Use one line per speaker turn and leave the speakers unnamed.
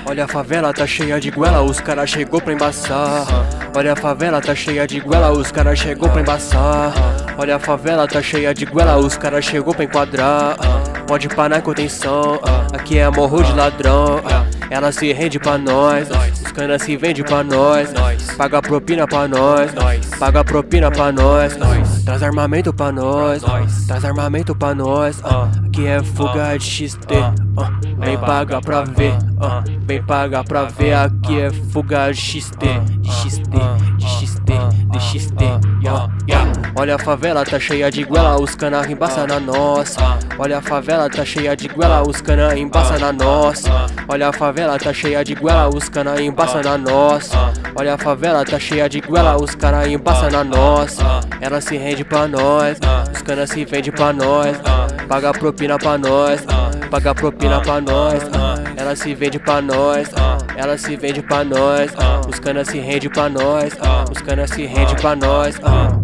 Olha a favela tá cheia de goela, os cara chegou pra embaçar. Olha a favela tá cheia de goela, os cara chegou pra embaçar. Olha a favela tá cheia de goela, os cara chegou pra enquadrar. Pode parar com atenção, aqui é morro de ladrão. Ela se rende pra nós, os cana se vende pra nós. Paga propina pra nós, paga propina pra nós. Traz armamento pra nós, traz armamento pra nós. Aqui é fuga de XT, vem pagar pra ver, vem pagar pra ver. Aqui é fuga de XT, de XT, de XT, de XT. Olha a favela tá cheia de goela, os cana embaça na nossa. Olha a favela tá cheia de goela, os cana embaça na nossa. Olha a favela tá cheia de goela, os cana embaça na nossa. Olha a favela tá cheia de goela, os cara embaça na nossa. Ela se rende pra nós, os cana se vende pra nós. Paga propina pra nós, paga propina pra nós. Ela se vende pra nós, ela se vende pra nós. Os cana se rende pra nós, os cana se rende pra nós.